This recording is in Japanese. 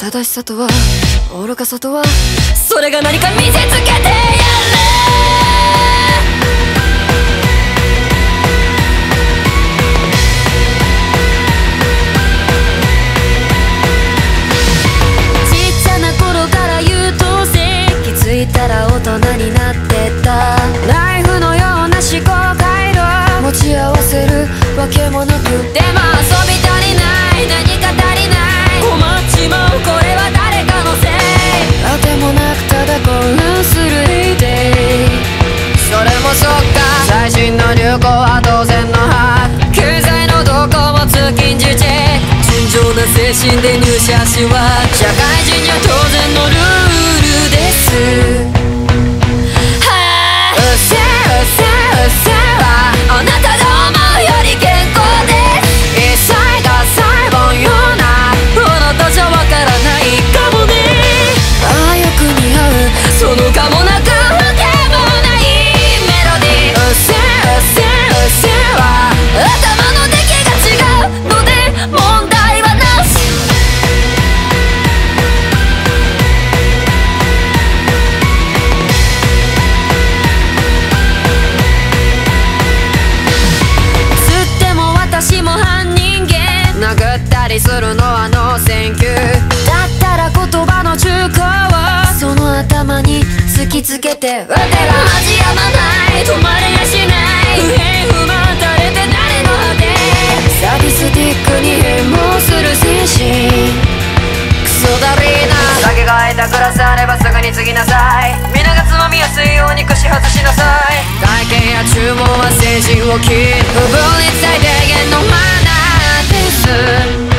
正しさとは愚かさとはそれが何か見せつけてやる。ちっちゃな頃から優等生、気づいたら大人になってた。ナイフのような思考回路持ち合わせるわけもなく、でも遊び足りない、何か足りない、困っちまう、これは誰かのせい。あてもなくただ混乱するデイデイ。それもそっか、最新の流行は当然の派、経済の動向も通勤時チェック、純情な精神で入社しは社会人には当然のルールです。うっせうっせうっせはあなたが思うより健康です。一切が細胞ようなあなたじゃわからないかもね。ああよく似合うそのかもなくわけもないメロディー。うっせうっせうっせは頭の出来が違うので問題はなし。吸っても私も半人間、殴ったりするのはノーセンキュー。だったら言葉の中古をその頭に突きつけて、わてが恥やまない、止まれやしない、不平不満垂れて誰の果て、サディスティックに変貌する精神、クソだりーな。酒が空いたグラスあればすぐに継ぎなさい、皆がつまみやすいように串外しなさい。会計や注文は精神を切る、不分率最低限のマナーです。